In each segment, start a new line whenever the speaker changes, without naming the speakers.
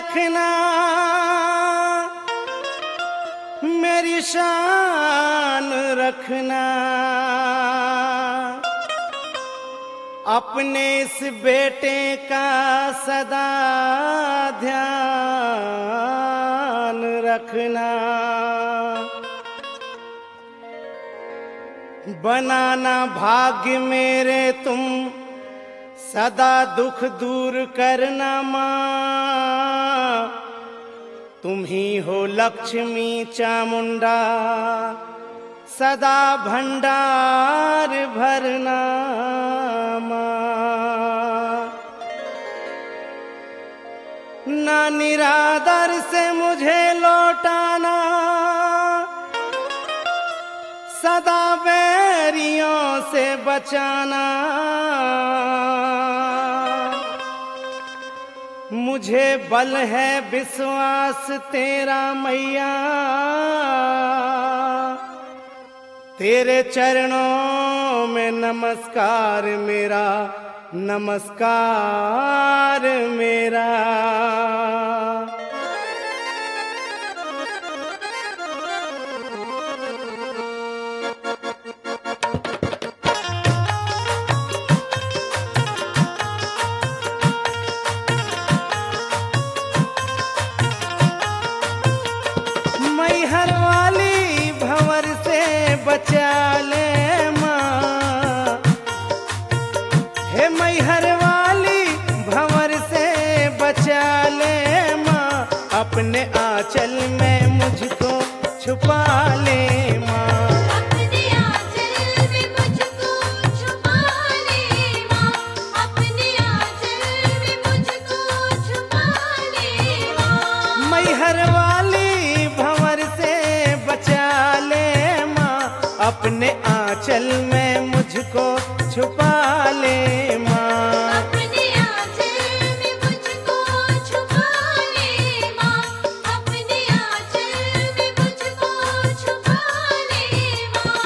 रखना, मेरी शान रखना, अपने इस बेटे का सदा ध्यान रखना। बनाना भाग्य मेरे तुम, सदा दुख दूर करना माँ। तुम ही हो लक्ष्मी चामुंडा, सदा भंडार भरना माँ। ना निरादर से मुझे लौटाना, सदा बैरियों से बचाना। मुझे बल है विश्वास तेरा मैया, तेरे चरणों में नमस्कार मेरा, नमस्कार मेरा। मैहर वाली भंवर से बचा ले माँ, हे मैहर वाली भंवर से बचा ले माँ। अपने आंचल में मुझको छुपा ले माँ,
अपने आंचल में मुझको छुपा ले माँ, अपने आंचल में मुझको छुपा ले माँ।
मैहर वाली भंवर से बचा ले माँ, अपने आंचल में मुझको छुपा ले माँ।
अपने आंचल में मुझको छुपा ले माँ, अपने आंचल में मुझको छुपा ले माँ।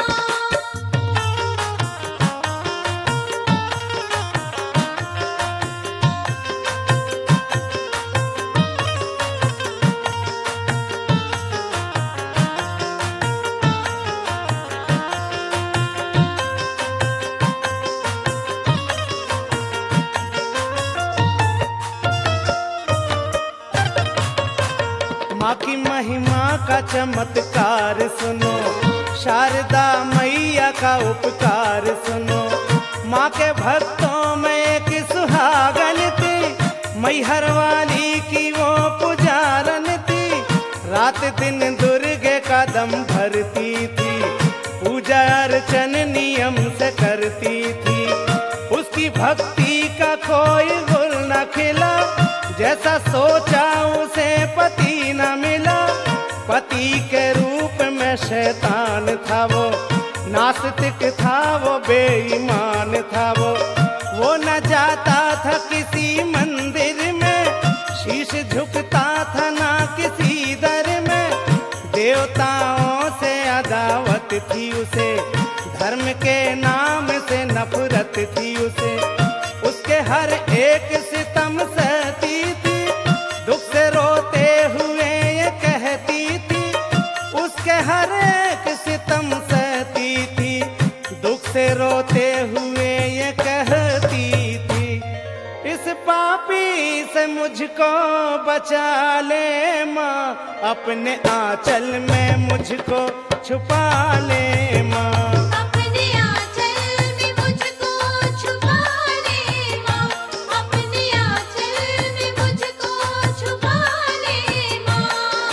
माँ की महिमा का चमत्कार सुनो, शारदा मैया का उपकार सुनो। माँ के भक्तों में एक सुहागन थी, मैहर वाली की वो पुजारन थी। रात दिन दुर्गे का दम भरती थी, पूजा अर्चन नियम से करती थी। उसकी भक्ति का कोई गुल न खिला, जैसा सोचा उसे पति न मिला। पति के रूप में शैतान था वो, नास्तिक था वो, बेईमान था वो न जाता था किसी मंदिर में, शीश झुकता था ना किसी दर में। देवताओं से अदावत थी उसे, धर्म के नाम से नफरत थी उसे। उसके हर एक सितम सहती थी, दुख से रोते हुए ये कहती थी। उसके हर एक सितम सहती थी, दुख से रोते हुए ये कहती थी। इस पापी से मुझको बचा ले माँ, अपने आंचल में मुझको छुपा ले माँ।
अपने आंचल में मुझको छुपा ले माँ, अपने आंचल में मुझको छुपा ले माँ।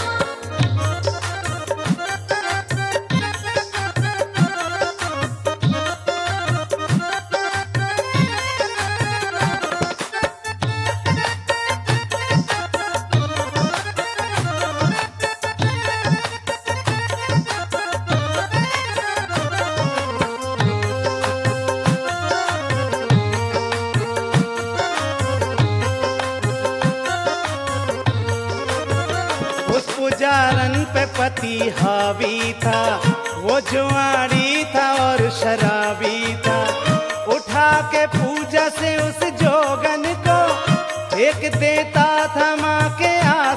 पुजारन पे पति हावी था, वो जुआरी था और शराबी था। उठा के पूजा से उस जोगन को फेंक देता था माँ के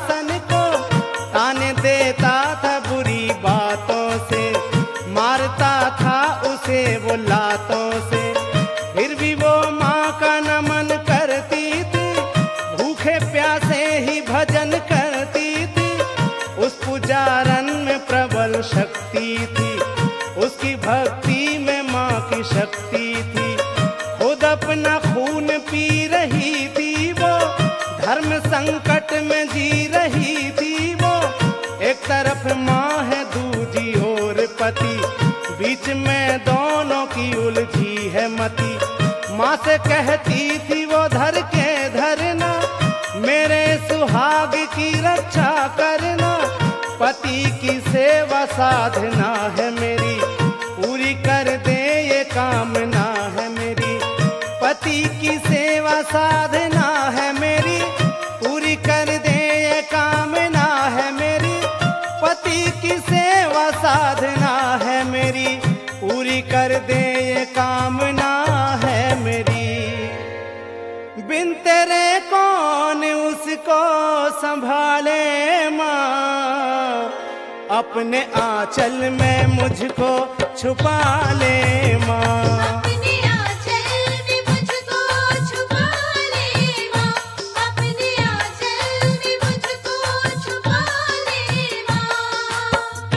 उसकी भक्ति में माँ की शक्ति थी। खुद अपना खून पी रही थी वो, धर्म संकट में जी रही थी वो। एक तरफ माँ है दूजी ओर पति, बीच में दोनों की उलझी है मति। माँ से कहती थी वो धर के धरना, मेरे सुहाग की रक्षा करना। पति की सेवा साधना है मेरी, पूरी कर दे ये कामना है मेरी। पति की सेवा साधना है मेरी, पूरी कर दे ये कामना है मेरी। पति की सेवा साधना है मेरी, पूरी कर दे ये कामना है मेरी। बिन तेरे कौन उसको संभाले माँ, अपने आंचल में मुझको छुपा ले माँ।
अपने आंचल में मुझको छुपा ले माँ, अपने आंचल में मुझको छुपा ले माँ।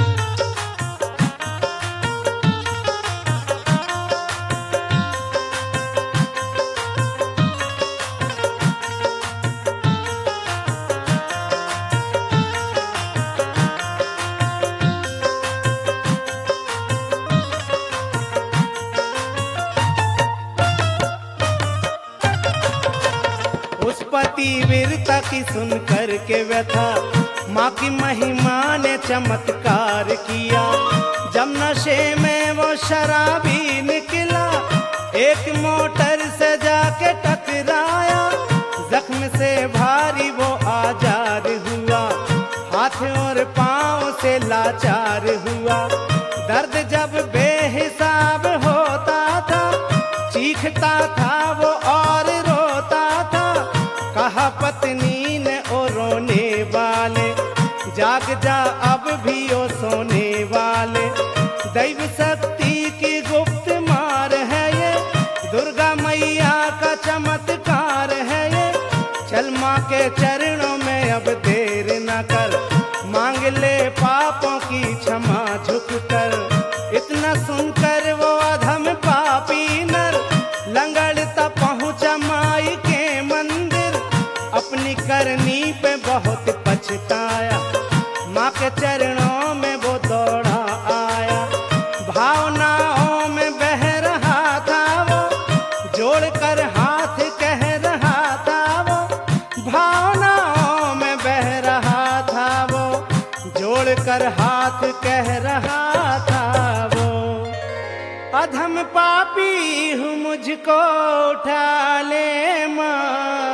उस पतिव्रता की सुन कर के व्यथा, माँ की महिमा ने चमत्कार किया। जब नशे में वो शराबी निकला, एक मोटर से जाके टकराया। जख्म से भारी वो आजार हुआ, हाथ और पाँव से लाचार हुआ। दर्द जब बेहिसाब होता था, चीखता था वो और रोता था। कहा पत्नी ने ओ रोने वाले, जाग जा अब भी ओ सोने वाले। दैव शक्ति की गुप्त मार है ये, दुर्गा मैया का चमत्कार है ये। चल माँ के चरणों में अब देर न कर, मांग ले पापों की क्षमा झुक कर। इतना सुनकर वो अधम पापी नर, लंगड़ता पहुँचा माई के मंदिर। अपनी करनी पे बहुत पछताया, माँ के चरणों में वो दौड़ा आया। भावनाओं में बह रहा था वो, जोड़ कर हाथ कह रहा था वो। भावनाओं में बह रहा था वो, जोड़ कर हाथ कह रहा था वो। अधम पापी हूँ मुझको उठा ले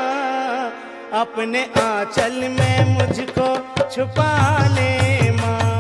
माँ, अपने आंचल में मुझको छुपा ले माँ।